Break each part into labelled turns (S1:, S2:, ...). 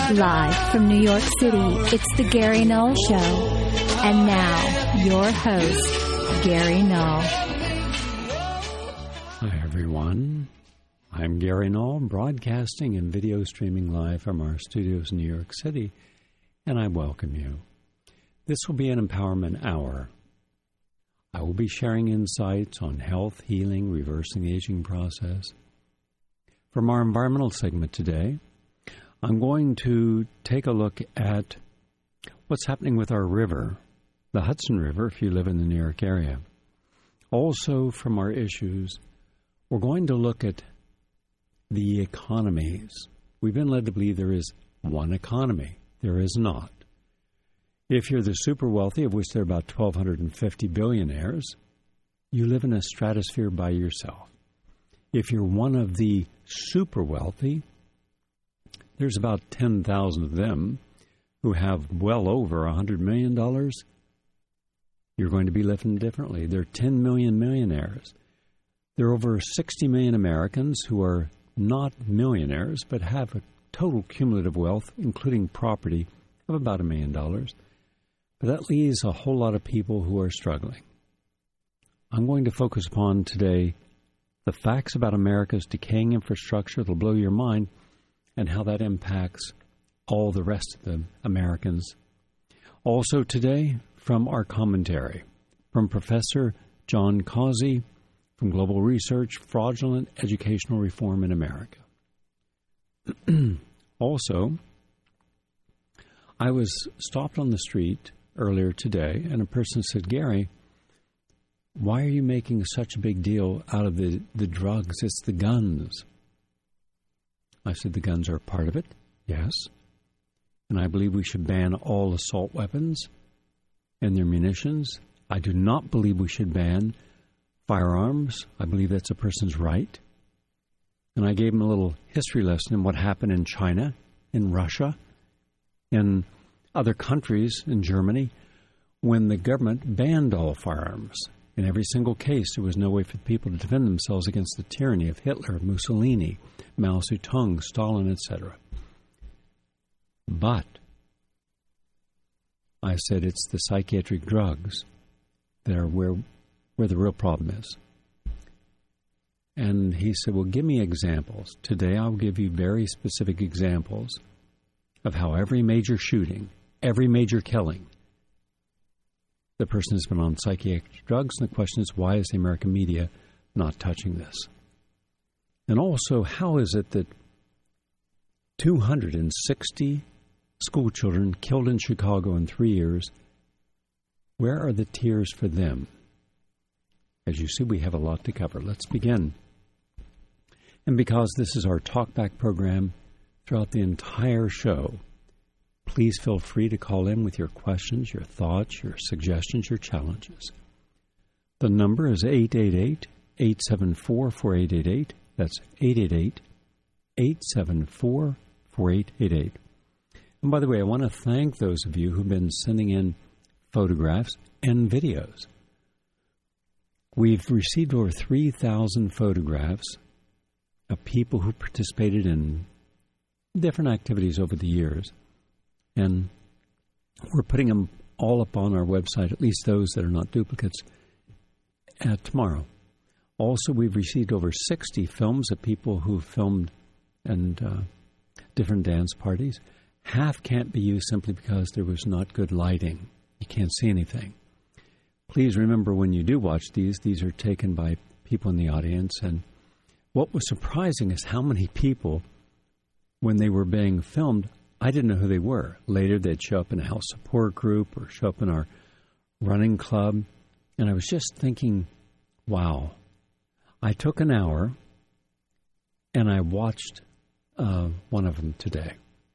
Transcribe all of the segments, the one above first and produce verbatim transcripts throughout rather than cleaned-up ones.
S1: Live from New York City, it's the Gary Null Show. And now, your host, Gary Null.
S2: Hi, everyone. I'm Gary Null, broadcasting and video streaming live from our studios in New York City, and I welcome you. This will be an empowerment hour. I will be sharing insights on health, healing, reversing the aging process. From our environmental segment today, I'm going to take a look at what's happening with our river, the Hudson River, if you live in the New York area. Also, from our issues, we're going to look at the economies. We've been led to believe there is one economy. There is not. If you're the super wealthy, of which there are about twelve fifty billionaires, you live in a stratosphere by yourself. If you're one of the super wealthy, there's about ten thousand of them who have well over one hundred million dollars. You're going to be living differently. There are ten million millionaires. There are over sixty million Americans who are not millionaires, but have a total cumulative wealth, including property, of about a million dollars. But that leaves a whole lot of people who are struggling. I'm going to focus upon today the facts about America's decaying infrastructure that'll blow your mind, and how that impacts all the rest of the Americans. Also today, from our commentary, from Professor John Causey, from Global Research, Fraudulent Educational Reform in America. Also, I was stopped on the street earlier today, and a person said, Gary, why are you making such a big deal out of the, the drugs? It's the guns. I said, the guns are part of it, yes. And I believe we should ban all assault weapons and their munitions. I do not believe we should ban firearms. I believe that's a person's right. And I gave him a little history lesson in what happened in China, in Russia, in other countries, in Germany, when the government banned all firearms. In every single case, there was no way for people to defend themselves against the tyranny of Hitler, Mussolini, Mao Zedong, Stalin, et cetera. But I said it's the psychiatric drugs that are where, where the real problem is. And he said, well, give me examples. Today I'll give you very specific examples of how every major shooting, every major killing, the person has been on psychiatric drugs, and the question is, why is the American media not touching this? And also, how is it that two hundred sixty school children killed in Chicago in three years, where are the tears for them? As you see, we have a lot to cover. Let's begin. And because this is our talkback program, throughout the entire show, please feel free to call in with your questions, your thoughts, your suggestions, your challenges. The number is eight eight eight, eight seven four, four eight eight eight. That's eight eight eight, eight seven four, four eight eight eight. And by the way, I want to thank those of you who've been sending in photographs and videos. We've received over three thousand photographs of people who participated in different activities over the years. And we're putting them all up on our website, at least those that are not duplicates, uh, tomorrow. Also, we've received over sixty films of people who filmed and uh, different dance parties. Half can't be used simply because there was not good lighting. You can't see anything. Please remember, when you do watch these, these are taken by people in the audience. And what was surprising is how many people, when they were being filmed, I didn't know who they were. Later, they'd show up in a health support group or show up in our running club. And I was just thinking, wow. I took an hour and I watched uh, one of them today.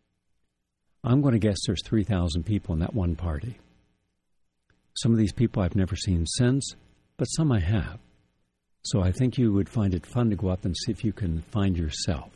S2: I'm going to guess there's three thousand people in that one party. Some of these people I've never seen since, but some I have. So I think you would find it fun to go up and see if you can find yourself.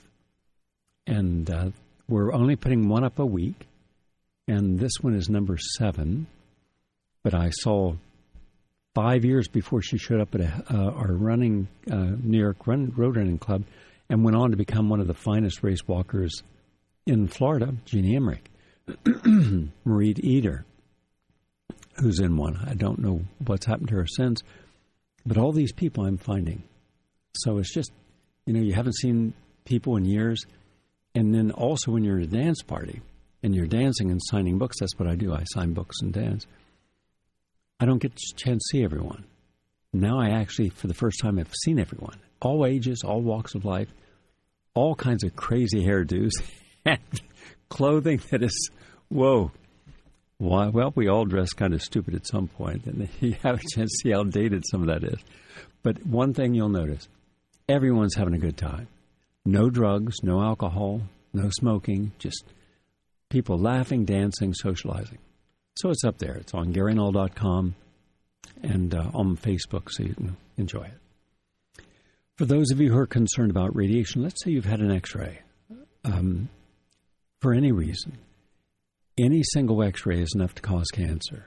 S2: And uh, we're only putting one up a week, and this one is number seven. But I saw five years before she showed up at a, uh, our running uh, New York run, Road Running Club, and went on to become one of the finest race walkers in Florida, Jeannie Emmerich, Marie Eder, who's in one. I don't know what's happened to her since, but all these people I'm finding. So it's just, you know, you haven't seen people in years. And then also when you're at a dance party and you're dancing and signing books, that's what I do. I sign books and dance. I don't get a chance to see everyone. Now I actually, for the first time, have seen everyone. All ages, all walks of life, all kinds of crazy hairdos, and clothing that is, whoa. Why? Well, we all dress kind of stupid at some point, and you have a chance to see how dated some of that is. But one thing you'll notice, everyone's having a good time. No drugs, no alcohol, no smoking, just people laughing, dancing, socializing. So it's up there. It's on Gary Null dot com and uh, on Facebook, so you can enjoy it. For those of you who are concerned about radiation, let's say you've had an X-ray um, for any reason. Any single X-ray is enough to cause cancer.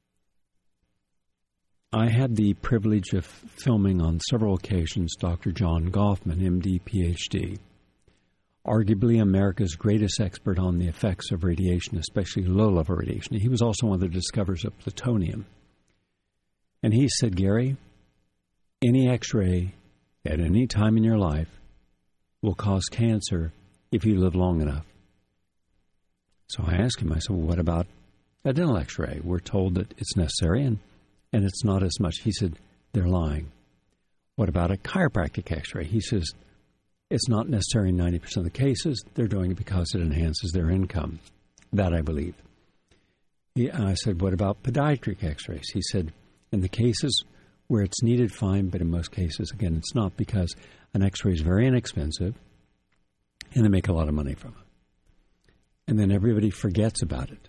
S2: I had the privilege of filming on several occasions Doctor John Goffman, M D, P H D, arguably America's greatest expert on the effects of radiation, especially low-level radiation. He was also one of the discoverers of plutonium. And he said, Gary, any X-ray at any time in your life will cause cancer if you live long enough. So I asked him, I said, well, what about a dental X-ray? We're told that it's necessary, and, and it's not as much. He said, they're lying. What about a chiropractic X-ray? He says, it's not necessary in ninety percent of the cases. They're doing it because it enhances their income. That I believe. He, I said, what about podiatric X-rays? He said, in the cases where it's needed, fine, but in most cases, again, it's not, because an X-ray is very inexpensive, and they make a lot of money from it. And then everybody forgets about it.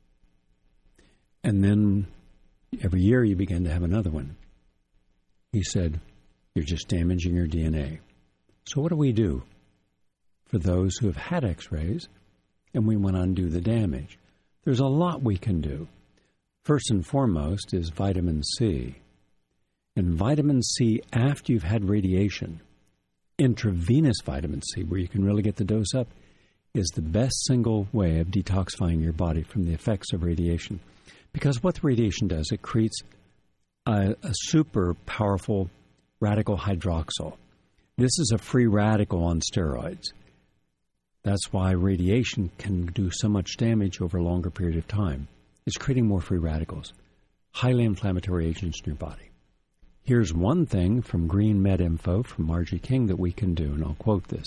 S2: And then every year you begin to have another one. He said, you're just damaging your D N A. So what do we do for those who have had X-rays and we want to undo the damage? There's a lot we can do. First and foremost is vitamin C. And vitamin C, after you've had radiation, intravenous vitamin C, where you can really get the dose up, is the best single way of detoxifying your body from the effects of radiation. Because what the radiation does, it creates a, a super powerful radical hydroxyl. This is a free radical on steroids. That's why radiation can do so much damage over a longer period of time. It's creating more free radicals, highly inflammatory agents in your body. Here's one thing from Green Med Info from Margie King that we can do, and I'll quote this.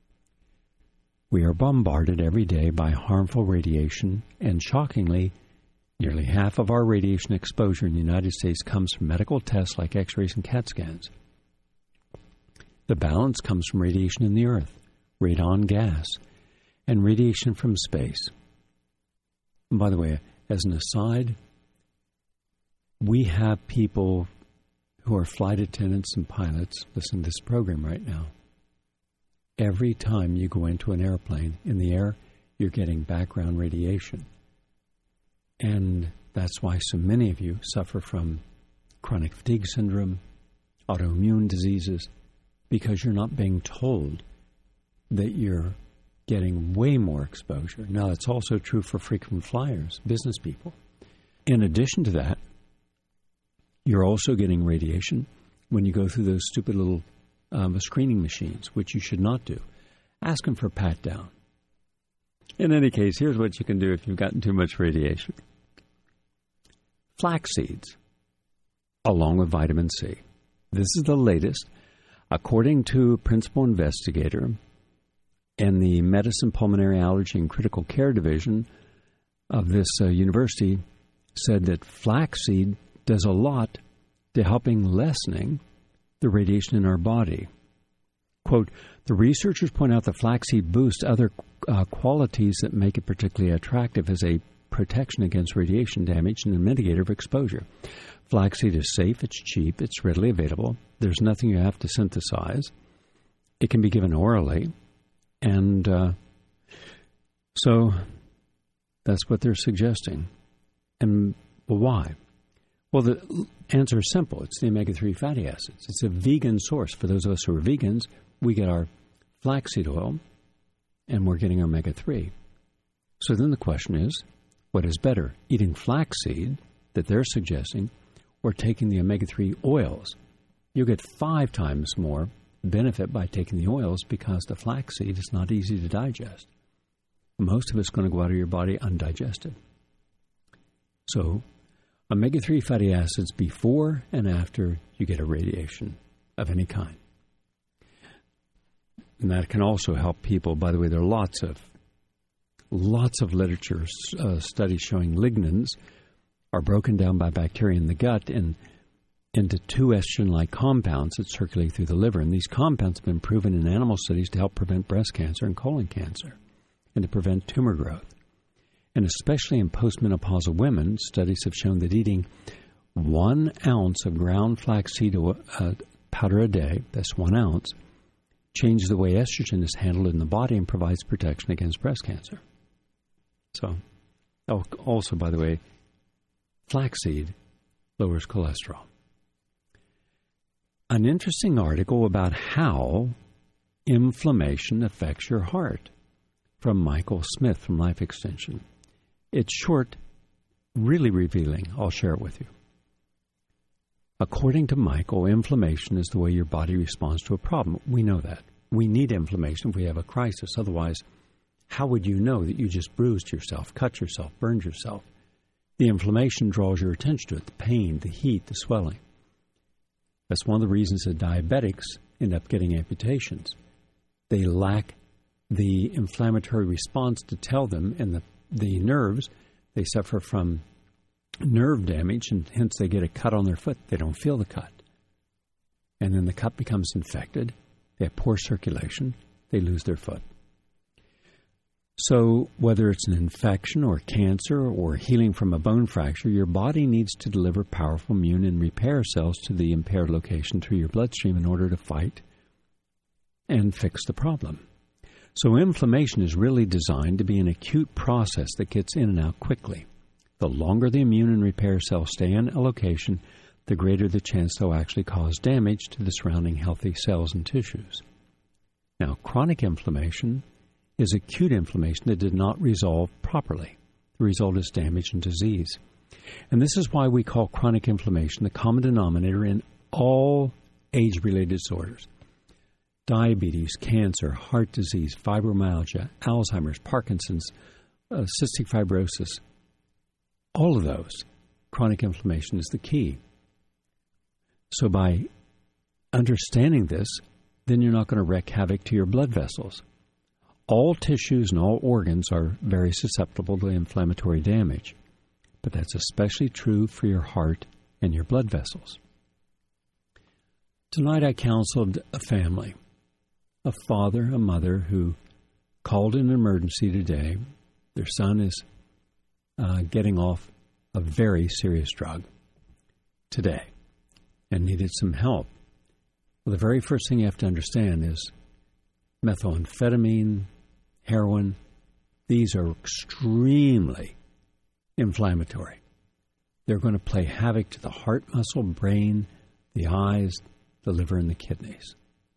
S2: We are bombarded every day by harmful radiation, and shockingly, nearly half of our radiation exposure in the United States comes from medical tests like X-rays and CAT scans. The balance comes from radiation in the earth, radon gas, and radiation from space. And by the way, as an aside, we have people who are flight attendants and pilots listening to this program right now. Every time you go into an airplane, in the air, you're getting background radiation. And that's why so many of you suffer from chronic fatigue syndrome, autoimmune diseases, because you're not being told that you're getting way more exposure. Now, it's also true for frequent flyers, business people. In addition to that, you're also getting radiation when you go through those stupid little um, screening machines, which you should not do. Ask them for a pat down. In any case, here's what you can do if you've gotten too much radiation. Flax seeds, along with vitamin C. This is the latest. According to a principal investigator in the Medicine, Pulmonary Allergy, and Critical Care Division of this uh, university, said that flaxseed does a lot to helping lessening the radiation in our body. Quote, the researchers point out that flaxseed boosts other uh, qualities that make it particularly attractive as a protection against radiation damage and a mitigator of exposure. Flaxseed is safe, it's cheap, it's readily available. There's nothing you have to synthesize. It can be given orally. And uh, so that's what they're suggesting. And well, why? Well, the answer is simple. It's the omega three fatty acids. It's a vegan source. For those of us who are vegans, we get our flaxseed oil and we're getting omega three. So then the question is, what is better, eating flaxseed that they're suggesting or taking the omega three oils? You'll get five times more benefit by taking the oils because the flaxseed is not easy to digest. Most of it's going to go out of your body undigested. So omega three fatty acids before and after you get irradiation of any kind. And that can also help people. By the way, there are lots of lots of literature uh, studies showing lignans are broken down by bacteria in the gut and into two estrogen-like compounds that circulate through the liver. And these compounds have been proven in animal studies to help prevent breast cancer and colon cancer and to prevent tumor growth. And especially in postmenopausal women, studies have shown that eating one ounce of ground flaxseed uh, powder a day, that's one ounce, changes the way estrogen is handled in the body and provides protection against breast cancer. So, oh, also, by the way, flaxseed lowers cholesterol. An interesting article about how inflammation affects your heart from Michael Smith from Life Extension. It's short, really revealing. I'll share it with you. According to Michael, inflammation is the way your body responds to a problem. We know that. We need inflammation if we have a crisis. Otherwise, how would you know that you just bruised yourself, cut yourself, burned yourself? The inflammation draws your attention to it, the pain, the heat, the swelling. That's one of the reasons that diabetics end up getting amputations. They lack the inflammatory response to tell them, and the, the nerves, they suffer from nerve damage, and hence they get a cut on their foot. They don't feel the cut. And then the cut becomes infected. They have poor circulation. They lose their foot. So whether it's an infection or cancer or healing from a bone fracture, your body needs to deliver powerful immune and repair cells to the impaired location through your bloodstream in order to fight and fix the problem. So inflammation is really designed to be an acute process that gets in and out quickly. The longer the immune and repair cells stay in a location, the greater the chance they'll actually cause damage to the surrounding healthy cells and tissues. Now, chronic inflammation is acute inflammation that did not resolve properly. The result is damage and disease. And this is why we call chronic inflammation the common denominator in all age-related disorders. Diabetes, cancer, heart disease, fibromyalgia, Alzheimer's, Parkinson's, uh, cystic fibrosis, all of those, chronic inflammation is the key. So by understanding this, then you're not going to wreak havoc to your blood vessels. All tissues and all organs are very susceptible to inflammatory damage, but that's especially true for your heart and your blood vessels. Tonight I counseled a family, a father, a mother who called in an emergency today. Their son is uh, getting off a very serious drug today and needed some help. Well, the very first thing you have to understand is methamphetamine, heroin, these are extremely inflammatory. They're going to play havoc to the heart muscle, brain, the eyes, the liver, and the kidneys.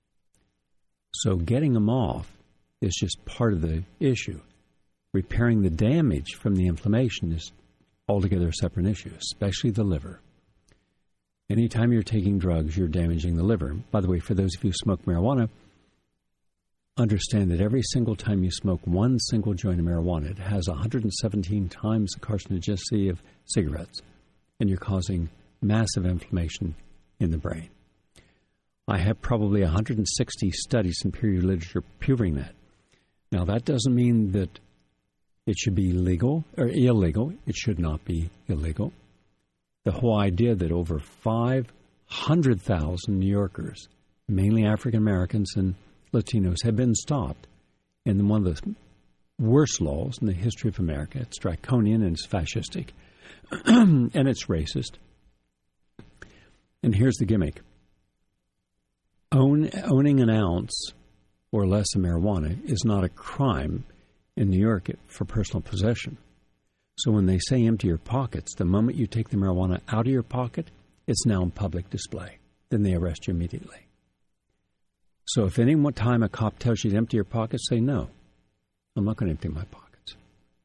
S2: So getting them off is just part of the issue. Repairing the damage from the inflammation is altogether a separate issue, especially the liver. Anytime you're taking drugs, you're damaging the liver. By the way, for those of you who smoke marijuana, understand that every single time you smoke one single joint of marijuana, it has one hundred seventeen times the carcinogenicity of cigarettes, and you're causing massive inflammation in the brain. I have probably one hundred sixty studies in peer-reviewed literature proving that. Now, that doesn't mean that it should be legal or illegal. It should not be illegal. The whole idea that over five hundred thousand New Yorkers, mainly African Americans and Latinos, have been stopped in one of the worst laws in the history of America. It's draconian and it's fascistic and it's racist. And here's the gimmick. Own, owning an ounce or less of marijuana is not a crime in New York for personal possession. So when they say empty your pockets, the moment you take the marijuana out of your pocket, it's now in public display. Then they arrest you immediately. So if any one time a cop tells you to empty your pockets, say no. I'm not going to empty my pockets.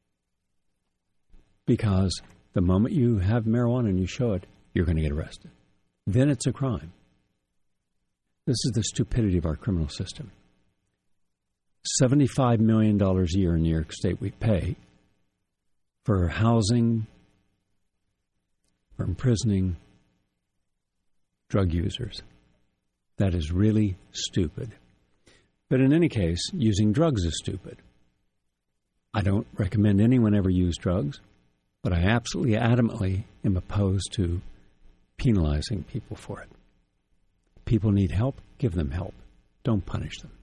S2: Because the moment you have marijuana and you show it, you're going to get arrested. Then it's a crime. This is the stupidity of our criminal system. seventy-five million dollars a year in New York State we pay for housing, for imprisoning drug users. That is really stupid. But in any case, using drugs is stupid. I don't recommend anyone ever use drugs, but I absolutely adamantly am opposed to penalizing people for it. People need help, give them help. Don't punish them.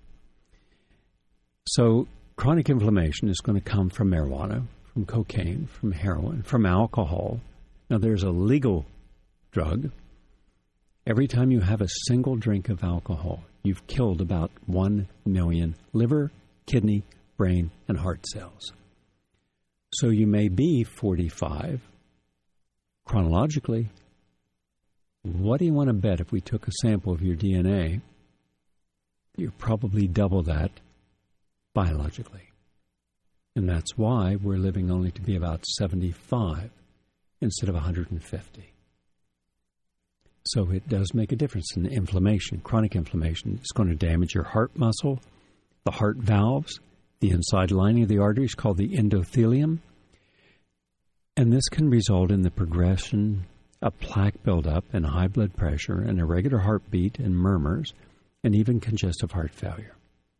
S2: So chronic inflammation is going to come from marijuana, from cocaine, from heroin, from alcohol. Now, there's a legal drug. Every time you have a single drink of alcohol, you've killed about one million liver, kidney, brain, and heart cells. So you may be forty-five. Chronologically, what do you want to bet if we took a sample of your D N A? You're probably double that biologically. And that's why we're living only to be about seventy-five instead of one hundred fifty. So it does make a difference in inflammation. Chronic inflammation is going to damage your heart muscle, the heart valves, the inside lining of the arteries called the endothelium. And this can result in the progression of plaque buildup and high blood pressure and irregular heartbeat and murmurs and even congestive heart failure.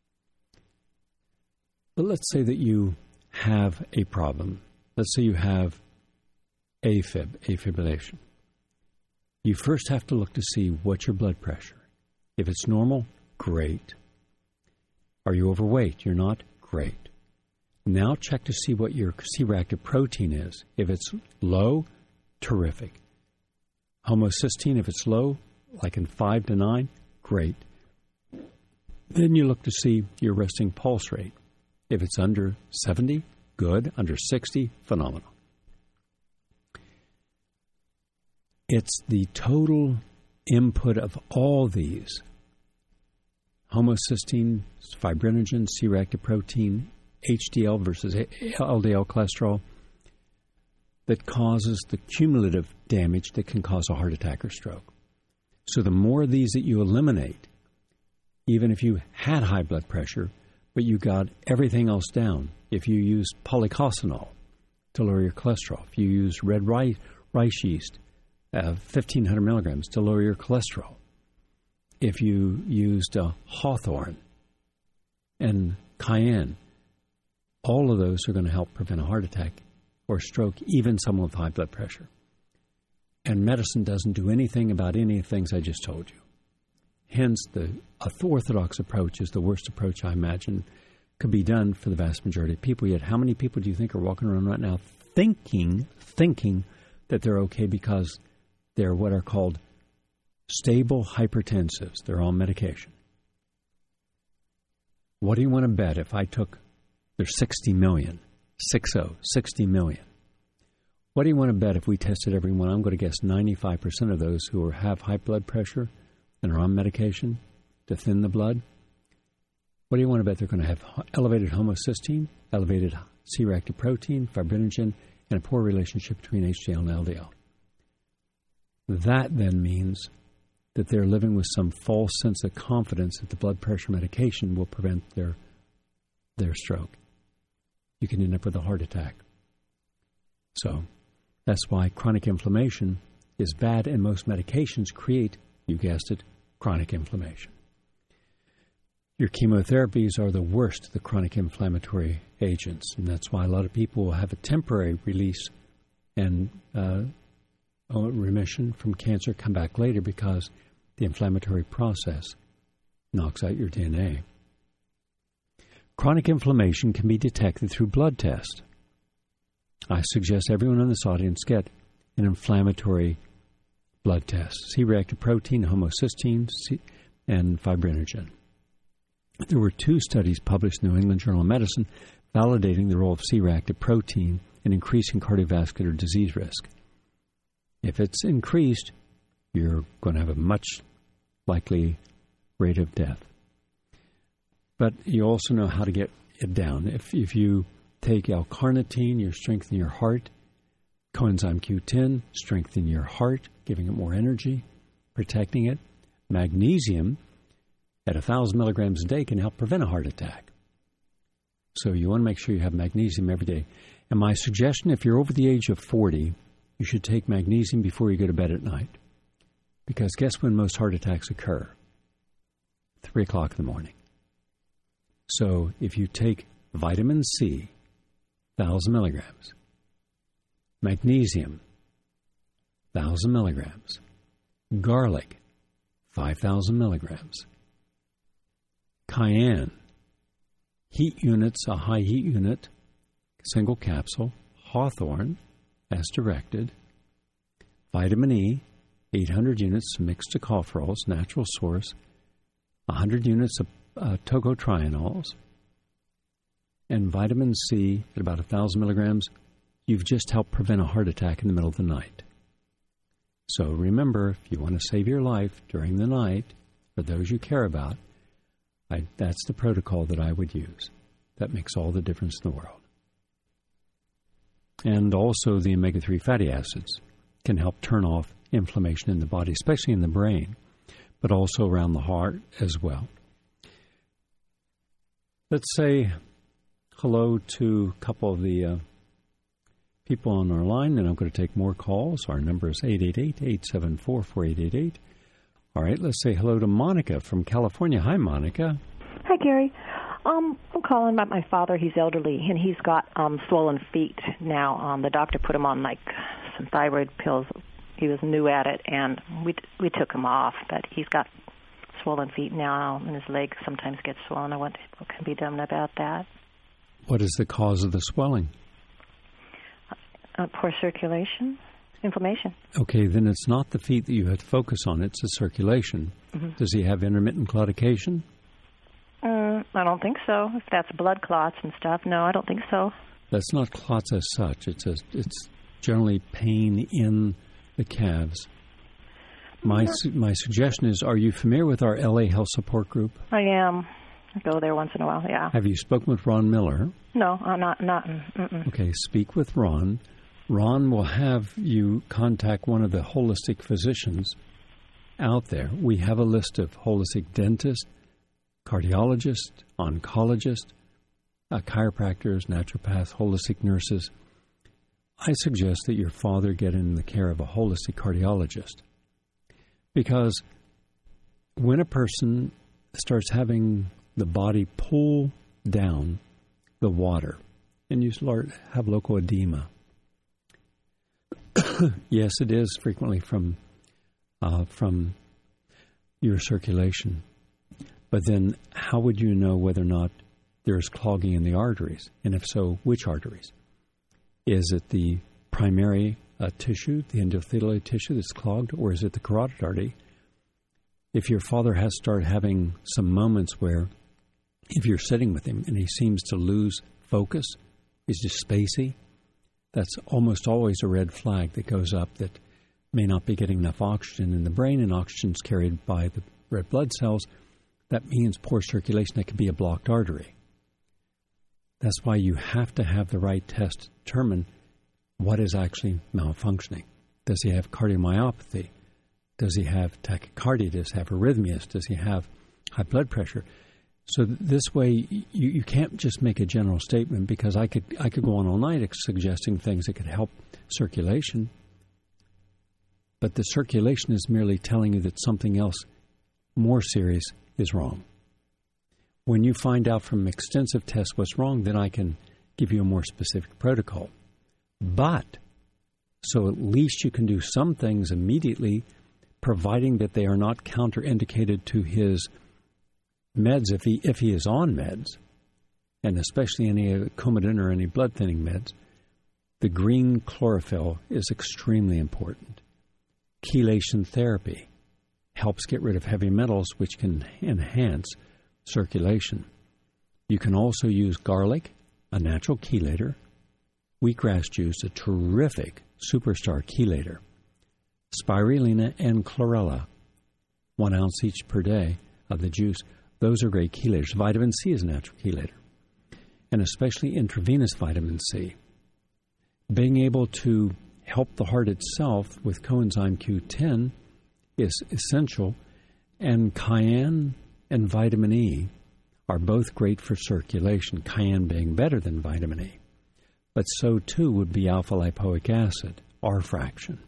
S2: But let's say that you have a problem. Let's say you have AFib, afibrillation. You first have to look to see what's your blood pressure. If it's normal, great. Are you overweight? You're not? Great. Now check to see what your C-reactive protein is. If it's low, terrific. Homocysteine, if it's low, like in five to nine, great. Then you look to see your resting pulse rate. If it's under seventy, good. Under sixty, phenomenal. It's the total input of all these, homocysteine, fibrinogen, C-reactive protein, H D L versus L D L cholesterol, that causes the cumulative damage that can cause a heart attack or stroke. So the more of these that you eliminate, even if you had high blood pressure, but you got everything else down, if you use polycosanol to lower your cholesterol, if you use red rice, rice yeast, uh, fifteen hundred milligrams to lower your cholesterol, if you used uh, hawthorn and cayenne, all of those are going to help prevent a heart attack or stroke, even someone with high blood pressure. And medicine doesn't do anything about any of the things I just told you. Hence, the orthodox approach is the worst approach I imagine could be done for the vast majority of people. Yet how many people do you think are walking around right now thinking, thinking that they're okay because they're what are called stable hypertensives? They're on medication. What do you want to bet if I took, there's sixty million, six oh, sixty million. What do you want to bet if we tested everyone? I'm going to guess ninety-five percent of those who are, have high blood pressure and are on medication to thin the blood. What do you want to bet they're going to have? Elevated homocysteine, elevated C-reactive protein, fibrinogen, and a poor relationship between H D L and L D L. That then means that they're living with some false sense of confidence that the blood pressure medication will prevent their their stroke. You can end up with a heart attack. So that's why chronic inflammation is bad, and most medications create, you guessed it, chronic inflammation. Your chemotherapies are the worst of the chronic inflammatory agents, and that's why a lot of people will have a temporary release and uh, remission from cancer, come back later because the inflammatory process knocks out your D N A. Chronic inflammation can be detected through blood tests. I suggest everyone in this audience get an inflammatory blood test. C-reactive protein, homocysteine, C- and fibrinogen. There were two studies published in the New England Journal of Medicine validating the role of C-reactive protein in increasing cardiovascular disease risk. If it's increased, you're going to have a much likely rate of death. But you also know how to get it down. If if you take L-carnitine, you're strengthening your heart. Coenzyme Q ten, strengthening your heart, giving it more energy, protecting it. Magnesium at one thousand milligrams a day can help prevent a heart attack. So you want to make sure you have magnesium every day. And my suggestion, if you're over the age of forty, you should take magnesium before you go to bed at night. Because guess when most heart attacks occur? three o'clock in the morning. So if you take vitamin C, one thousand milligrams, magnesium, one thousand milligrams, garlic, five thousand milligrams, cayenne, heat units, a high heat unit, single capsule, hawthorn, as directed, vitamin E, eight hundred units mixed tocopherols, natural source, one hundred units of uh, tocotrienols, and vitamin C at about one thousand milligrams. You've just helped prevent a heart attack in the middle of the night. So remember, if you want to save your life during the night, for those you care about, I, that's the protocol that I would use. That makes all the difference in the world. And also the omega three fatty acids can help turn off inflammation in the body, especially in the brain, but also around the heart as well. Let's say hello to a couple of the uh, people on our line, and I'm going to take more calls. Our number is eight eight eight, eight seven four, four eight eight eight. All right, let's say hello to Monica from California. Hi, Monica.
S3: Hi, Gary. Um, I'm calling about my father. He's elderly, and he's got um, swollen feet now. Um, the doctor put him on, like, some thyroid pills. He was new at it, and we we took him off, but he's got swollen feet now, and his legs sometimes get swollen. I wonder what can be done about that.
S2: What is the cause of the swelling?
S3: Uh, poor circulation, inflammation.
S2: Okay, then it's not the feet that you have to focus on. It's the circulation. Mm-hmm. Does he have intermittent claudication?
S3: Uh, I don't think so. If that's blood clots and stuff, no, I don't think so.
S2: That's not clots as such. It's a, it's generally pain in the calves. My yeah. su- my suggestion is, are you familiar with our L A Health Support Group?
S3: I am. I go there once in a while, yeah.
S2: Have you spoken with Ron Miller?
S3: No, I'm not. not mm-mm.
S2: Okay, speak with Ron. Ron will have you contact one of the holistic physicians out there. We have a list of holistic dentists, cardiologists, oncologists, uh, chiropractors, naturopaths, holistic nurses. I suggest that your father get in the care of a holistic cardiologist. Because when a person starts having the body pull down the water, and you start have local edema, yes, it is frequently from uh, from your circulation. But then how would you know whether or not there's clogging in the arteries? And if so, which arteries? Is it the primary uh, tissue, the endothelial tissue that's clogged, or is it the carotid artery? If your father has started having some moments where, if you're sitting with him and he seems to lose focus, he's just spacey, that's almost always a red flag that goes up that may not be getting enough oxygen in the brain, and oxygen is carried by the red blood cells. That means poor circulation. That could be a blocked artery. That's why you have to have the right test to determine what is actually malfunctioning. Does he have cardiomyopathy? Does he have tachycardia? Does he have arrhythmias? Does he have high blood pressure? So this way, you, you can't just make a general statement, because I could I could go on all night suggesting things that could help circulation. But the circulation is merely telling you that something else more serious is wrong. When you find out from extensive tests what's wrong, then I can give you a more specific protocol. But, so at least you can do some things immediately, providing that they are not counterindicated to his meds if he if he is on meds, and especially any Coumadin or any blood thinning meds. The green chlorophyll is extremely important. Chelation therapy helps get rid of heavy metals, which can enhance circulation. You can also use garlic, a natural chelator, wheatgrass juice, a terrific superstar chelator, spirulina and chlorella, one ounce each per day of the juice. Those are great chelators. Vitamin C is a natural chelator. and especially intravenous vitamin C. Being able to help the heart itself with coenzyme Q ten is essential, and cayenne and vitamin E are both great for circulation, cayenne being better than vitamin E. But so too would be alpha-lipoic acid, R fraction.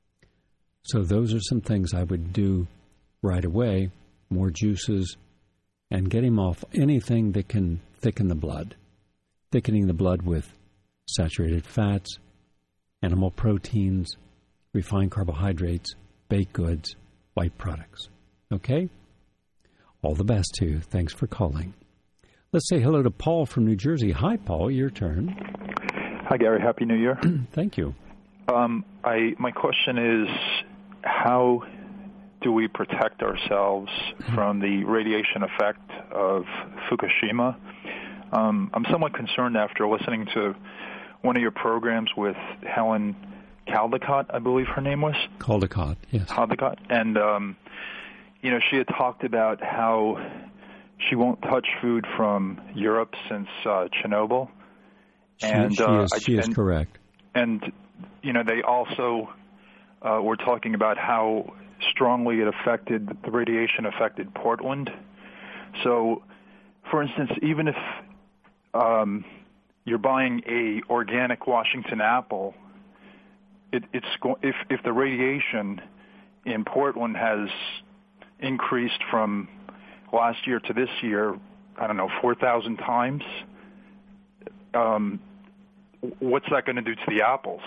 S2: So those are some things I would do right away, more juices, and get him off anything that can thicken the blood. Thickening the blood with saturated fats, animal proteins, refined carbohydrates, baked goods, white products. Okay? All the best to you. Thanks for calling. Let's say hello to Paul from New Jersey. Hi, Paul. Your turn.
S4: Hi, Gary. Happy New Year.
S2: Thank you.
S4: Um, I my question is, how do we protect ourselves from the radiation effect of Fukushima? Um, I'm somewhat concerned after listening to one of your programs with Helen Caldicott, I believe her name was.
S2: Caldicott, yes.
S4: Caldicott. And, um, you know, she had talked about how she won't touch food from Europe since uh, Chernobyl.
S2: She,
S4: and,
S2: she
S4: uh,
S2: is, she
S4: I,
S2: is
S4: and,
S2: correct.
S4: And, you know, they also uh, were talking about how strongly it affected, the radiation affected Portland. So, for instance, even if um, you're buying a organic Washington apple, it, it's go- if if the radiation in Portland has increased from last year to this year, I don't know, four thousand times, um, what's that going to do to the apples?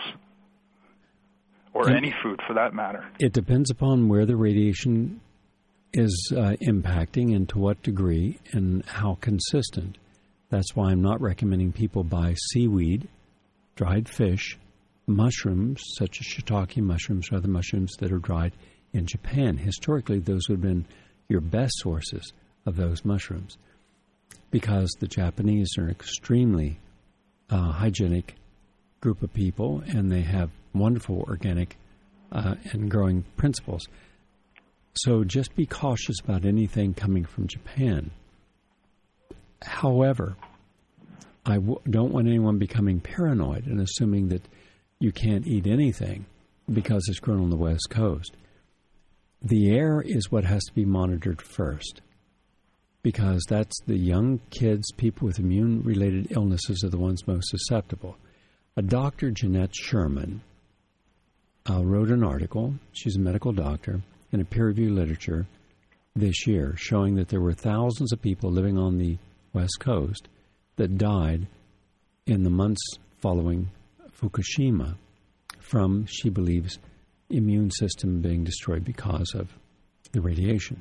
S4: Or any food, for that matter.
S2: It depends upon where the radiation is uh, impacting and to what degree and how consistent. That's why I'm not recommending people buy seaweed, dried fish, mushrooms, such as shiitake mushrooms or other mushrooms that are dried in Japan. Historically, those would have been your best sources of those mushrooms because the Japanese are an extremely uh, hygienic group of people, and they have wonderful organic uh, and growing principles. So just be cautious about anything coming from Japan. However, I w- don't want anyone becoming paranoid and assuming that you can't eat anything because it's grown on the West Coast. The air is what has to be monitored first, because that's the young kids, people with immune-related illnesses are the ones most susceptible. A Doctor Jeanette Sherman uh, wrote an article, she's a medical doctor, in a peer-reviewed literature this year showing that there were thousands of people living on the West Coast that died in the months following Fukushima from, she believes, immune system being destroyed because of the radiation.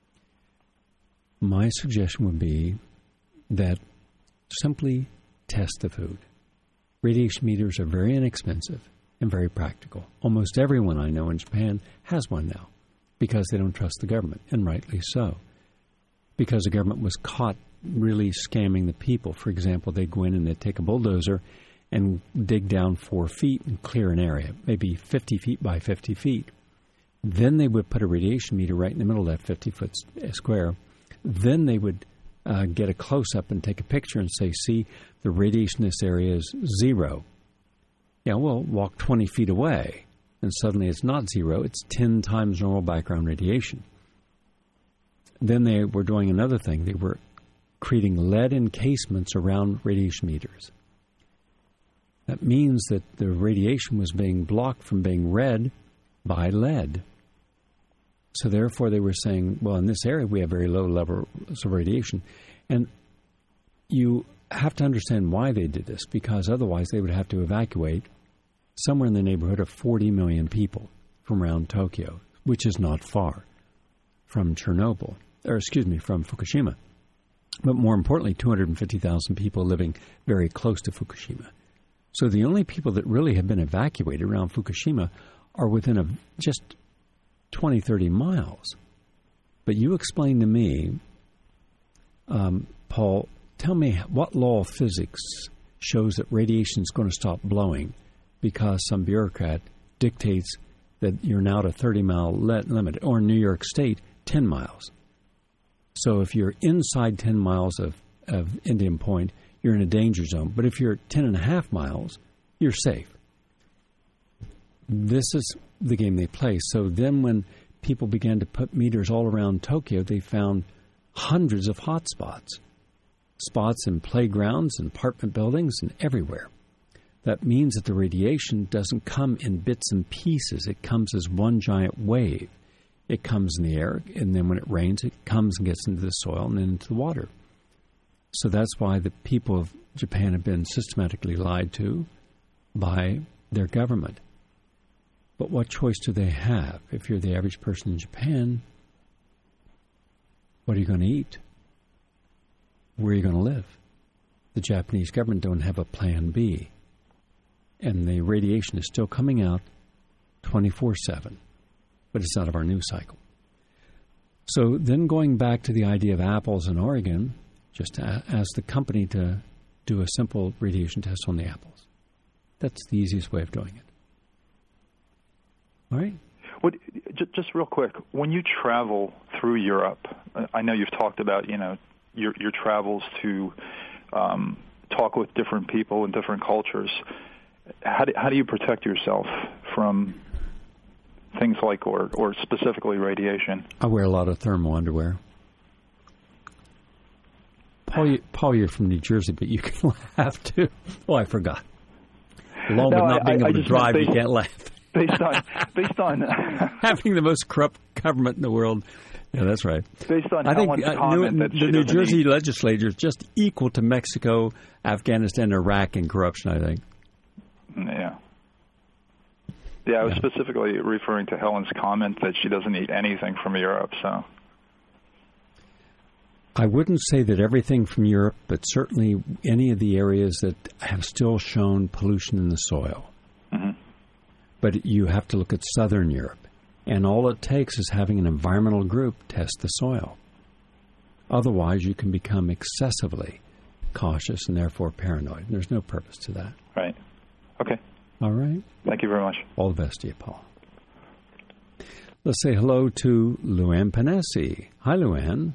S2: My suggestion would be that simply test the food. Radiation meters are very inexpensive and very practical. Almost everyone I know in Japan has one now because they don't trust the government, and rightly so. Because the government was caught really scamming the people. For example, they'd go in and they'd take a bulldozer and dig down four feet and clear an area, maybe fifty feet by fifty feet. Then they would put a radiation meter right in the middle of that fifty-foot square. Then they would uh, get a close-up and take a picture and say, see, the radiation in this area is zero. Yeah, well, walk twenty feet away, and suddenly it's not zero. It's ten times normal background radiation. Then they were doing another thing. They were creating lead encasements around radiation meters. That means that the radiation was being blocked from being read by lead. So therefore they were saying, well, in this area we have very low levels of radiation. And you have to understand why they did this, because otherwise they would have to evacuate somewhere in the neighborhood of forty million people from around Tokyo, which is not far from Chernobyl, or excuse me, from Fukushima. But more importantly, two hundred fifty thousand people living very close to Fukushima. So the only people that really have been evacuated around Fukushima are within a, just twenty, thirty miles. But you explain to me, um, Paul, tell me what law of physics shows that radiation is going to stop blowing because some bureaucrat dictates that you're now at a thirty-mile limit, or in New York State, ten miles. So if you're inside ten miles of, of Indian Point, you're in a danger zone. But if you're at ten and a half miles, you're safe. This is the game they play. So then when people began to put meters all around Tokyo, they found hundreds of hot spots. Spots in playgrounds and apartment buildings and everywhere. That means that the radiation doesn't come in bits and pieces. It comes as one giant wave. It comes in the air, and then when it rains, it comes and gets into the soil and then into the water. So that's why the people of Japan have been systematically lied to by their government. But what choice do they have? If you're the average person in Japan, what are you going to eat? Where are you going to live? The Japanese government don't have a plan B. And the radiation is still coming out twenty-four seven. But it's out of our news cycle. So then going back to the idea of apples in Oregon, just to ask the company to do a simple radiation test on the apples. That's the easiest way of doing it. All right?
S4: What, just real quick, when you travel through Europe, I know you've talked about, you know, your, your travels to um, talk with different people in different cultures. How do, how do you protect yourself from things like, or, or specifically radiation?
S2: I wear a lot of thermal underwear. Paul, you, Paul, you're from New Jersey, but you can laugh too. Oh, I forgot. Along
S4: no,
S2: with not
S4: I,
S2: being
S4: I,
S2: able
S4: I
S2: to drive,
S4: based,
S2: you can't laugh.
S4: Based on, based on
S2: having the most corrupt government in the world. Yeah, that's right.
S4: Based on
S2: I think
S4: Helen's
S2: uh,
S4: comment
S2: New,
S4: that
S2: the
S4: she
S2: New Jersey
S4: eat.
S2: legislature is just equal to Mexico, Afghanistan, Iraq in corruption, I think.
S4: Yeah. Yeah, I was
S2: yeah.
S4: specifically referring to Helen's comment that she doesn't eat anything from Europe, so.
S2: I wouldn't say that everything from Europe, but certainly any of the areas that have still shown pollution in the soil.
S4: Mm-hmm.
S2: But you have to look at southern Europe. And all it takes is having an environmental group test the soil. Otherwise, you can become excessively cautious and therefore paranoid. And there's no purpose to that.
S4: Right. Okay.
S2: All right.
S4: Thank you very much.
S2: All the best to you, Paul. Let's say hello to Luann Panesi. Hi, Luann.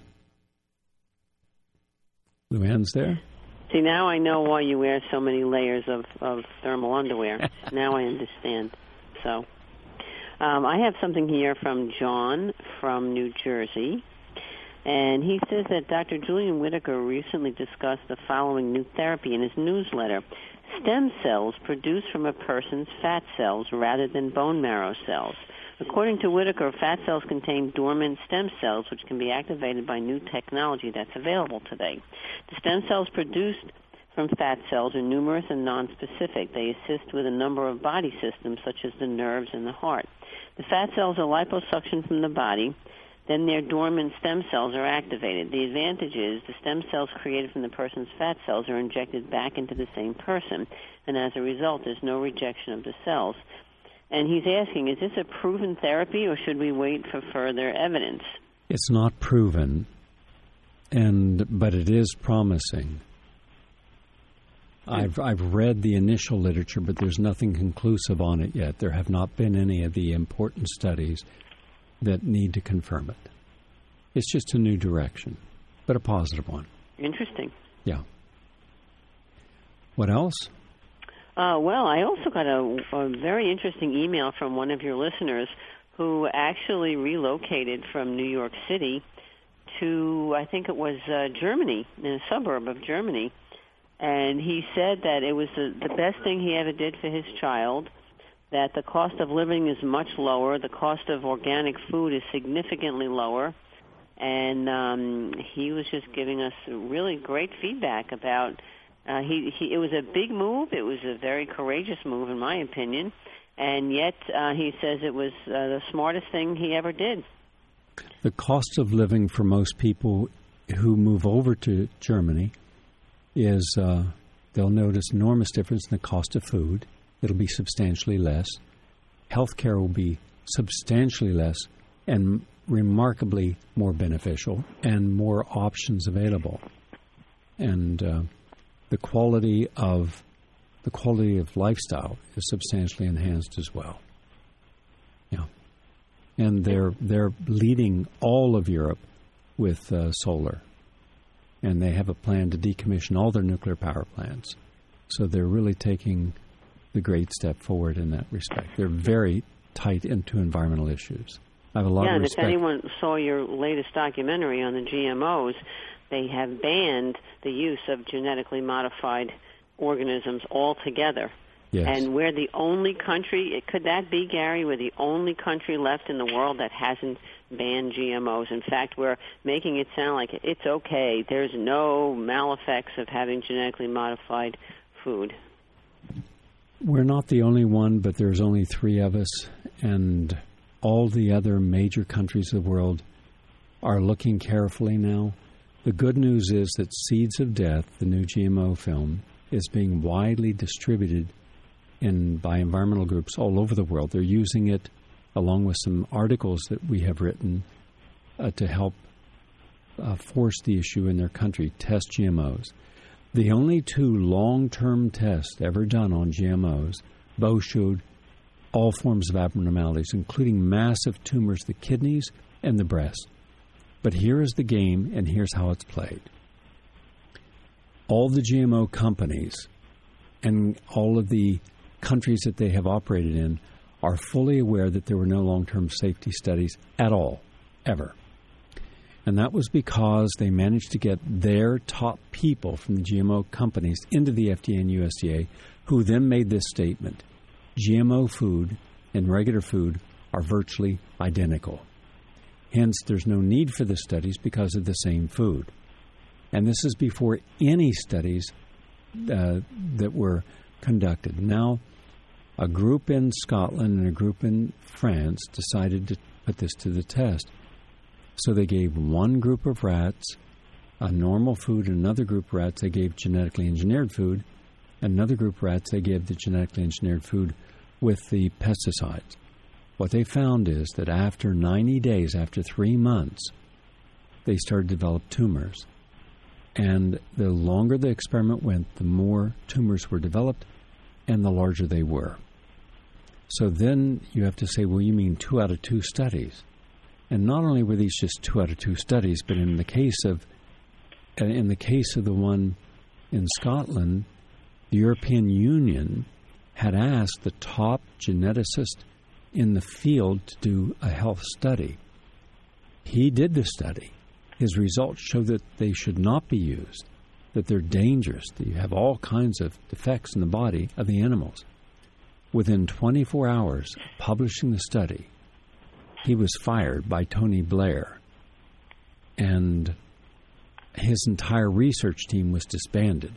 S2: Luann's there?
S5: See, now I know why you wear so many layers of, of thermal underwear. Now I understand. So, um, I have something here from John from New Jersey. And he says that Doctor Julian Whitaker recently discussed the following new therapy in his newsletter. Stem cells produced from a person's fat cells rather than bone marrow cells. According to Whitaker, fat cells contain dormant stem cells which can be activated by new technology that's available today. The stem cells produced from fat cells are numerous and nonspecific. They assist with a number of body systems such as the nerves and the heart. The fat cells are liposuctioned from the body. Then their dormant stem cells are activated. The advantage is the stem cells created from the person's fat cells are injected back into the same person, and as a result, there's no rejection of the cells. And he's asking, is this a proven therapy, or should we wait for further evidence?
S2: It's not proven, and but it is promising. I've I've read the initial literature, but there's nothing conclusive on it yet. There have not been any of the important studies that need to confirm it. It's just a new direction, but a positive one.
S5: Interesting.
S2: Yeah. What else?
S5: Uh, well, I also got a, a very interesting email from one of your listeners who actually relocated from New York City to, I think it was uh, Germany, in a suburb of Germany. And he said that it was the, the best thing he ever did for his child, that the cost of living is much lower, the cost of organic food is significantly lower, and um, he was just giving us really great feedback about, uh, he, he, it was a big move, it was a very courageous move in my opinion, and yet uh, he says it was uh, the smartest thing he ever did.
S2: The cost of living for most people who move over to Germany is uh, they'll notice enormous difference in the cost of food. It'll be substantially less. Healthcare will be substantially less and remarkably more beneficial and more options available. And uh, the quality of the quality of lifestyle is substantially enhanced as well. Yeah, and they're they're leading all of Europe with uh, solar. and they have a plan to decommission all their nuclear power plants. So they're really taking the great step forward in that respect. They're very tight into environmental issues. I have a lot
S5: yeah,
S2: of
S5: and
S2: respect.
S5: if anyone saw your latest documentary on the G M Os, they have banned the use of genetically modified organisms altogether.
S2: Yes.
S5: And we're the only country, could that be, Gary, we're the only country left in the world that hasn't banned G M Os. In fact, we're making it sound like it's okay. There's no maleffects of having genetically modified food.
S2: We're not the only one, but there's only three of us, and all the other major countries of the world are looking carefully now. The good news is that Seeds of Death, the new G M O film, is being widely distributed in by environmental groups all over the world. They're using it along with some articles that we have written uh, to help uh, force the issue in their country, test G M Os. The only two long-term tests ever done on G M Os both showed all forms of abnormalities, including massive tumors, the kidneys and the breast. But here is the game, and here's how it's played. All the G M O companies and all of the countries that they have operated in are fully aware that there were no long-term safety studies at all, ever. And that was because they managed to get their top people from the G M O companies into the F D A and U S D A, who then made this statement: G M O food and regular food are virtually identical. Hence, there's no need for the studies because of the same food. And this is before any studies uh, that were conducted. Now, a group in Scotland and a group in France decided to put this to the test. So they gave one group of rats a normal food, and another group of rats they gave genetically engineered food, and another group of rats they gave the genetically engineered food with the pesticides. What they found is that after ninety days, after three months, they started to develop tumors. And the longer the experiment went, the more tumors were developed and the larger they were. So then you have to say, well, you mean two out of two studies. And not only were these just two out of two studies, but in the case of in the case of the one in Scotland, the European Union had asked the top geneticist in the field to do a health study. He did the study. His results show that they should not be used, that they're dangerous, that you have all kinds of defects in the body of the animals. Within twenty-four hours of publishing the study, he was fired by Tony Blair, and his entire research team was disbanded.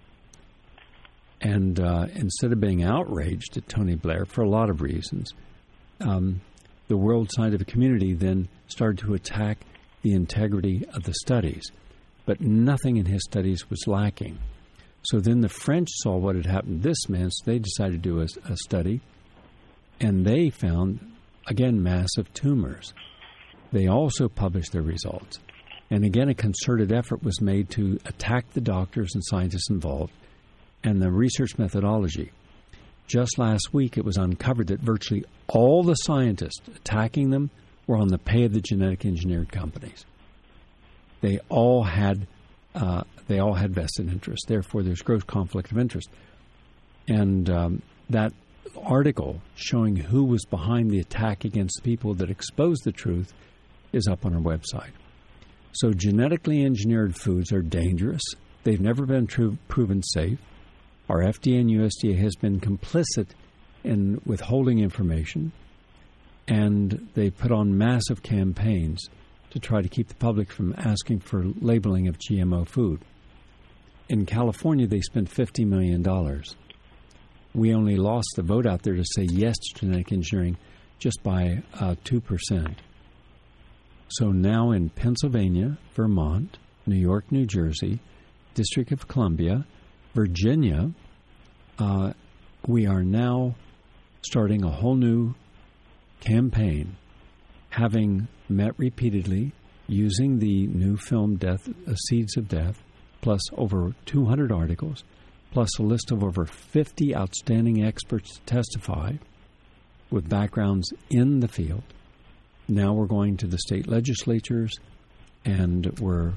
S2: And uh, instead of being outraged at Tony Blair for a lot of reasons, um, the world scientific community then started to attack the integrity of the studies. But nothing in his studies was lacking. So then the French saw what had happened to this man, so they decided to do a, a study, and they found, again, massive tumors. They also published their results. And again, a concerted effort was made to attack the doctors and scientists involved and the research methodology. Just last week, it was uncovered that virtually all the scientists attacking them were on the pay of the genetic engineered companies. They all had uh, they all had vested interest. Therefore, there's gross conflict of interest. And um, that article showing who was behind the attack against the people that exposed the truth is up on our website. So genetically engineered foods are dangerous. They've never been tru- proven safe. Our F D A and U S D A has been complicit in withholding information, and they put on massive campaigns to try to keep the public from asking for labeling of G M O food. In California, they spent fifty million dollars. We only lost the vote out there to say yes to genetic engineering just by uh, two percent. So now in Pennsylvania, Vermont, New York, New Jersey, District of Columbia, Virginia, uh, we are now starting a whole new campaign, having met repeatedly, using the new film Death, uh, Seeds of Death, plus over two hundred articles, plus a list of over fifty outstanding experts to testify with backgrounds in the field. Now we're going to the state legislatures, and we're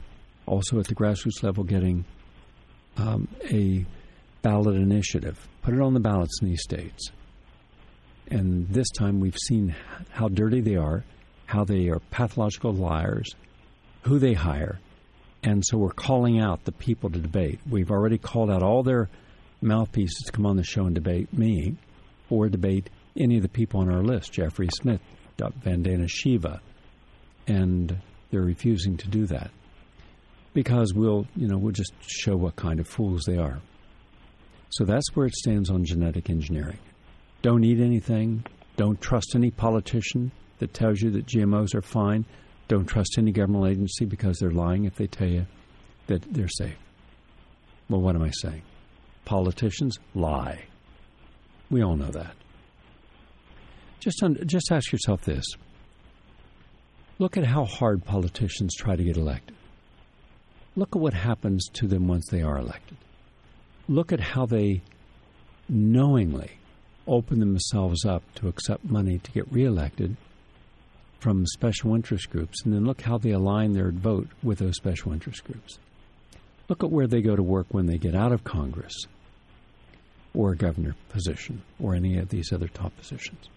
S2: also at the grassroots level getting um, a ballot initiative. Put it on the ballots in these states. And this time we've seen how dirty they are, how they are pathological liars, who they hire. And so we're calling out the people to debate. We've already called out all their mouthpieces to come on the show and debate me or debate any of the people on our list, Jeffrey Smith, Vandana Shiva, and they're refusing to do that because we'll, you know, we'll just show what kind of fools they are. So that's where it stands on genetic engineering. Don't eat anything. Don't trust any politician that tells you that G M Os are fine. Don't trust any government agency because they're lying if they tell you that they're safe. Well, what am I saying? Politicians lie. We all know that. Just un- just ask yourself this. Look at how hard politicians try to get elected. Look at what happens to them once they are elected. Look at how they knowingly open themselves up to accept money to get reelected from special interest groups, and then look how they align their vote with those special interest groups. Look at where they go to work when they get out of Congress or a governor position or any of these other top positions.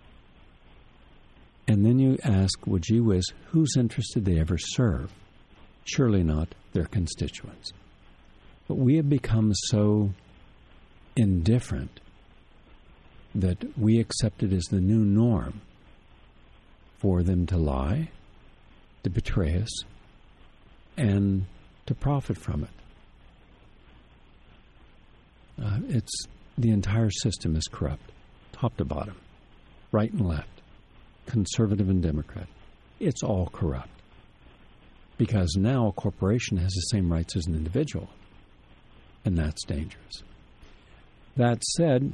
S2: And then you ask, well, gee whiz, whose interest did they ever serve? Surely not their constituents. But we have become so indifferent that we accept it as the new norm for them to lie, to betray us, and to profit from it. Uh, it's the entire system is corrupt, top to bottom, right and left, conservative and Democrat. It's all corrupt. Because now a corporation has the same rights as an individual, and that's dangerous. That said,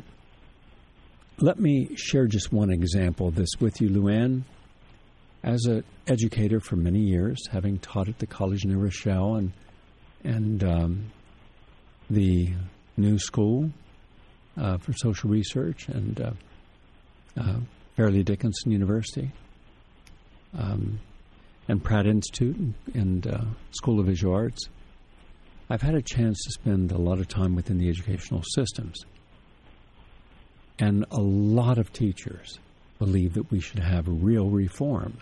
S2: let me share just one example of this with you, Luann. As an educator for many years, having taught at the College New Rochelle and and um, the New School uh, for Social Research and uh, uh, Fairleigh Dickinson University um, and Pratt Institute and, and uh, School of Visual Arts, I've had a chance to spend a lot of time within the educational systems. And a lot of teachers believe that we should have real reform.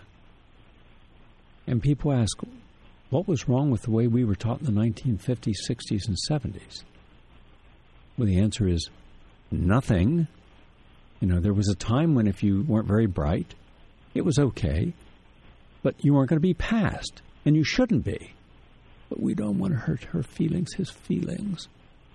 S2: And people ask, what was wrong with the way we were taught in the nineteen fifties, sixties, and seventies? Well, the answer is nothing. You know, there was a time when if you weren't very bright, it was okay, but you weren't going to be passed, and you shouldn't be. But we don't want to hurt her feelings, his feelings.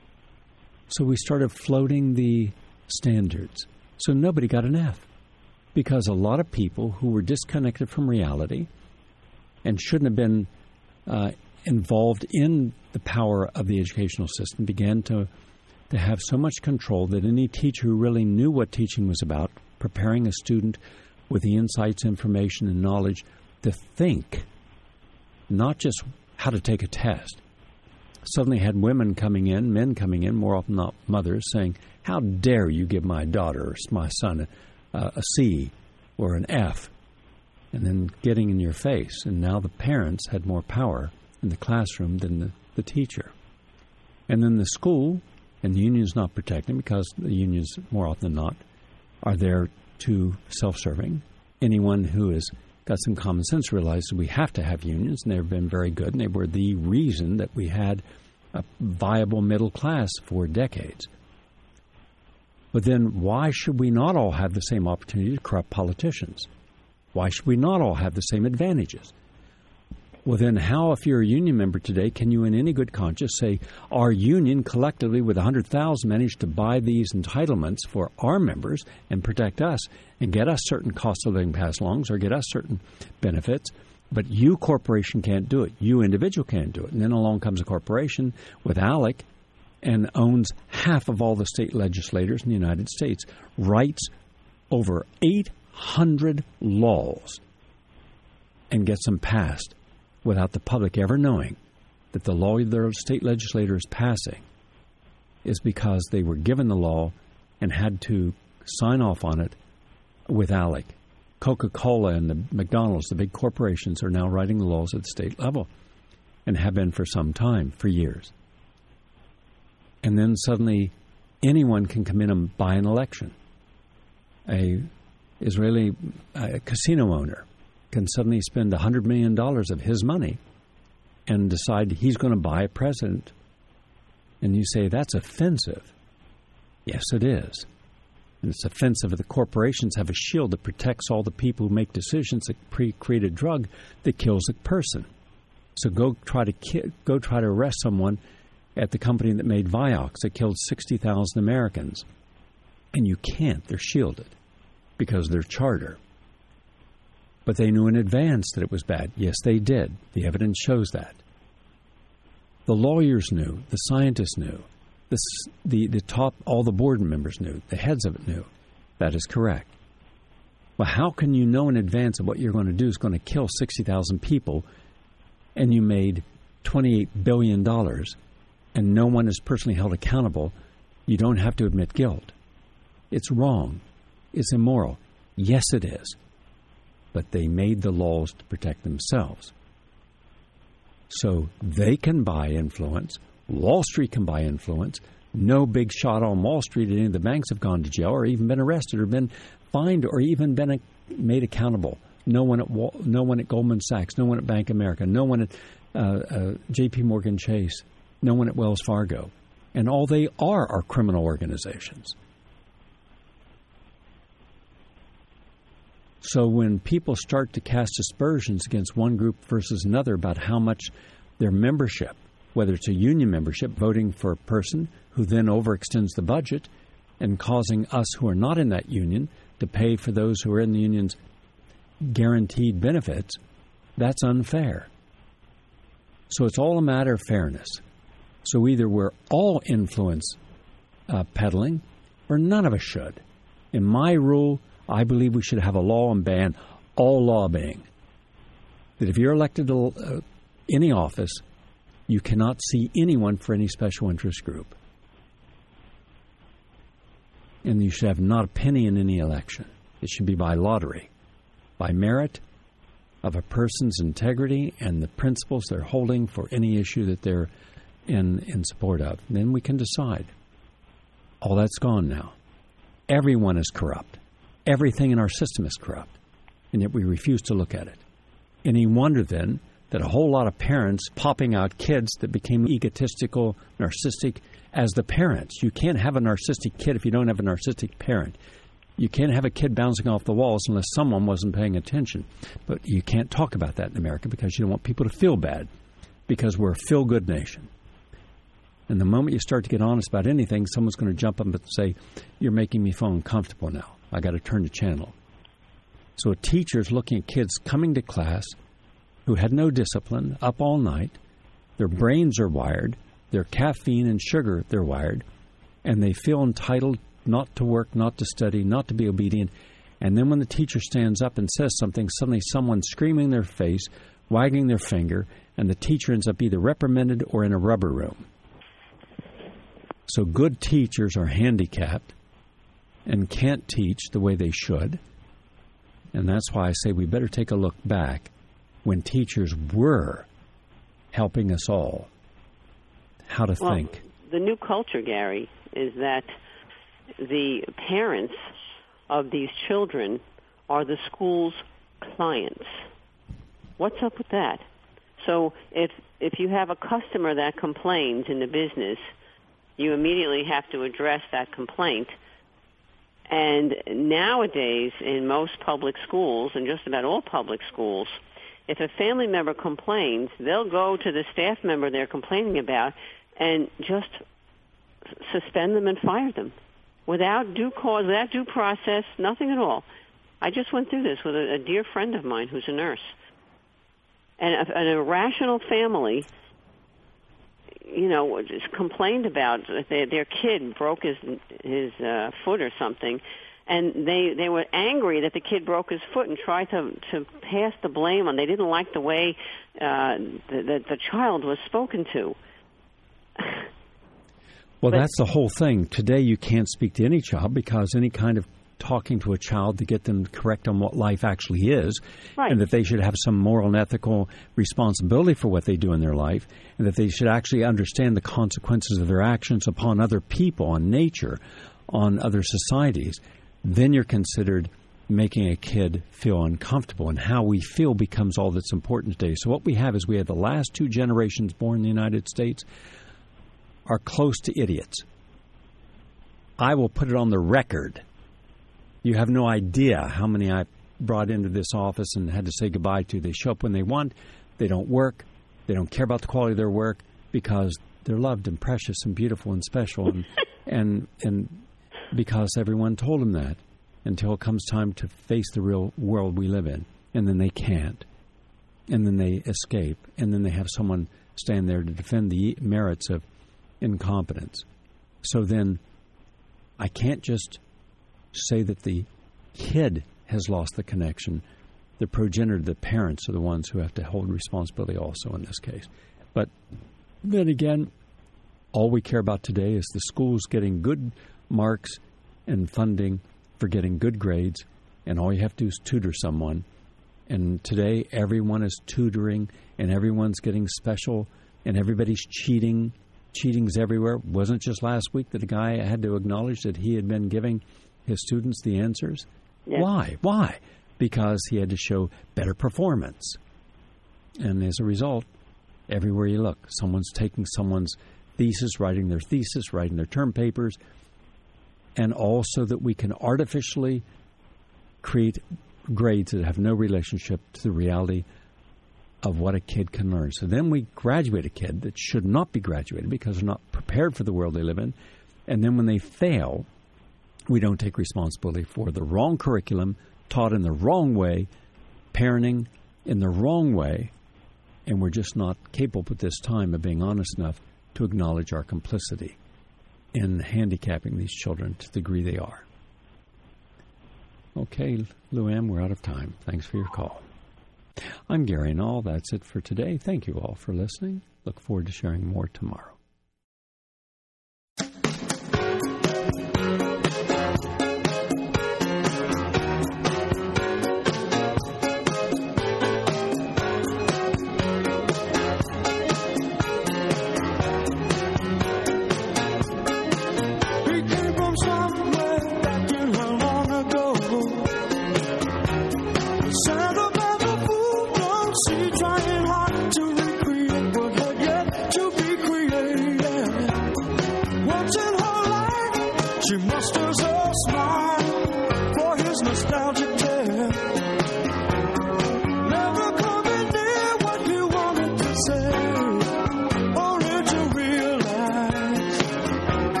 S2: So we started floating the standards. So nobody got an F, because a lot of people who were disconnected from reality and shouldn't have been uh, involved in the power of the educational system began to, to have so much control that any teacher who really knew what teaching was about, preparing a student with the insights, information, and knowledge to think, not just how to take a test, suddenly had women coming in, men coming in, more often not mothers, saying, how dare you give my daughter or my son a, a C or an F, and then getting in your face. And now the parents had more power in the classroom than the, the teacher. And then the school, and the union's not protecting because the unions, more often than not, are there to self-serving. Anyone who has got some common sense realizes we have to have unions, and they've been very good, and they were the reason that we had a viable middle class for decades. But then why should we not all have the same opportunity to corrupt politicians? Why should we not all have the same advantages? Well, then how, if you're a union member today, can you in any good conscience say, our union collectively with one hundred thousand managed to buy these entitlements for our members and protect us and get us certain cost of living pass-alongs or get us certain benefits, but you, corporation, can't do it. You, individual, can't do it. And then along comes a corporation with ALEC and owns half of all the state legislators in the United States, writes over eight hundred laws and gets them passed without the public ever knowing that the law their state legislator is passing is because they were given the law and had to sign off on it with ALEC. Coca-Cola and the McDonald's, the big corporations, are now writing the laws at the state level. and have been for some time, for years. And then suddenly anyone can come in and buy an election. A Israeli a casino owner can suddenly spend one hundred million dollars of his money and decide he's going to buy a president. And you say, that's offensive. Yes, it is. And it's offensive that the corporations have a shield that protects all the people who make decisions that pre- create a drug that kills a person. So go try to ki- go try to arrest someone at the company that made Vioxx that killed sixty thousand Americans. And you can't. They're shielded because of their charter. But they knew in advance that it was bad. Yes, they did. The evidence shows that. The lawyers knew. The scientists knew. The, the, the top, all the board members knew. The heads of it knew. That is correct. Well, how can you know in advance that what you're going to do is going to kill sixty thousand people and you made twenty-eight billion dollars and no one is personally held accountable? You don't have to admit guilt. It's wrong. It's immoral. Yes, it is. But they made the laws to protect themselves. So they can buy influence. Wall Street can buy influence. No big shot on Wall Street at any of the banks have gone to jail or even been arrested or been fined or even been a, made accountable. No one at Wall, no one at Goldman Sachs, no one at Bank of America, no one at uh, uh, J P Morgan Chase, no one at Wells Fargo. And all they are are criminal organizations. So when people start to cast aspersions against one group versus another about how much their membership, whether it's a union membership, voting for a person who then overextends the budget and causing us who are not in that union to pay for those who are in the union's guaranteed benefits, that's unfair. So it's all a matter of fairness. So either we're all influence uh, peddling or none of us should. In my rule, I believe we should have a law and ban all lobbying. That if you're elected to uh, any office, you cannot see anyone for any special interest group. And you should have not a penny in any election. It should be by lottery, by merit of a person's integrity and the principles they're holding for any issue that they're in, in support of. And then we can decide. All that's gone now. Everyone is corrupt. Everything in our system is corrupt, and yet we refuse to look at it. Any wonder, then, that a whole lot of parents popping out kids that became egotistical, narcissistic as the parents. You can't have a narcissistic kid if you don't have a narcissistic parent. You can't have a kid bouncing off the walls unless someone wasn't paying attention. But you can't talk about that in America because you don't want people to feel bad, because we're a feel-good nation. And the moment you start to get honest about anything, someone's going to jump up and say, you're making me feel uncomfortable now. I got to turn the channel. So a teacher's looking at kids coming to class who had no discipline, up all night, their brains are wired, their caffeine and sugar, they're wired, and they feel entitled not to work, not to study, not to be obedient. And then when the teacher stands up and says something, suddenly someone's screaming in their face, wagging their finger, and the teacher ends up either reprimanded or in a rubber room. So good teachers are handicapped and can't teach the way they should. And that's why I say we better take a look back when teachers were helping us all how to
S5: well,
S2: think.
S5: The new culture, Gary, is that the parents of these children are the school's clients. What's up with that? So if if you have a customer that complains in the business, you immediately have to address that complaint. And nowadays, in most public schools, and just about all public schools, if a family member complains, they'll go to the staff member they're complaining about and just suspend them and fire them without due cause, without due process, nothing at all. I just went through this with a, a dear friend of mine who's a nurse. And a, an irrational family, you know, just complained about their, their kid broke his his uh, foot or something, and they they were angry that the kid broke his foot and tried to to pass the blame on. They didn't like the way uh, the, the the child was spoken to.
S2: Well,
S5: but,
S2: that's the whole thing. Today, you can't speak to any child because any kind of talking to a child to get them correct on what life actually is,
S5: right.
S2: and that they should have some moral and ethical responsibility for what they do in their life, and that they should actually understand the consequences of their actions upon other people, on nature, on other societies, then you're considered making a kid feel uncomfortable, and how we feel becomes all that's important today. So what we have is we have the last two generations born in the United States are close to idiots. I will put it on the record. You have no idea how many I brought into this office and had to say goodbye to. They show up when they want. They don't work. They don't care about the quality of their work because they're loved and precious and beautiful and special, and and and because everyone told them that, until it comes time to face the real world we live in. And then they can't. And then they escape. And then they have someone stand there to defend the merits of incompetence. So then I can't just say that the kid has lost the connection. The progenitor, the parents, are the ones who have to hold responsibility also in this case. But then again, all we care about today is the schools getting good marks and funding for getting good grades, and all you have to do is tutor someone. And today, everyone is tutoring, and everyone's getting special, and everybody's cheating. Cheating's everywhere. It wasn't just last week that a guy had to acknowledge that he had been giving his students the answers? Yeah. Why? Why? Because he had to show better performance. And as a result, everywhere you look, someone's taking someone's thesis, writing their thesis, writing their term papers, and also that we can artificially create grades that have no relationship to the reality of what a kid can learn. So then we graduate a kid that should not be graduated because they're not prepared for the world they live in. And then when they fail, we don't take responsibility for the wrong curriculum, taught in the wrong way, parenting in the wrong way, and we're just not capable at this time of being honest enough to acknowledge our complicity in handicapping these children to the degree they are. Okay, Luann, we're out of time. Thanks for your call. I'm Gary Null. That's it for today. Thank you all for listening. Look forward to sharing more tomorrow.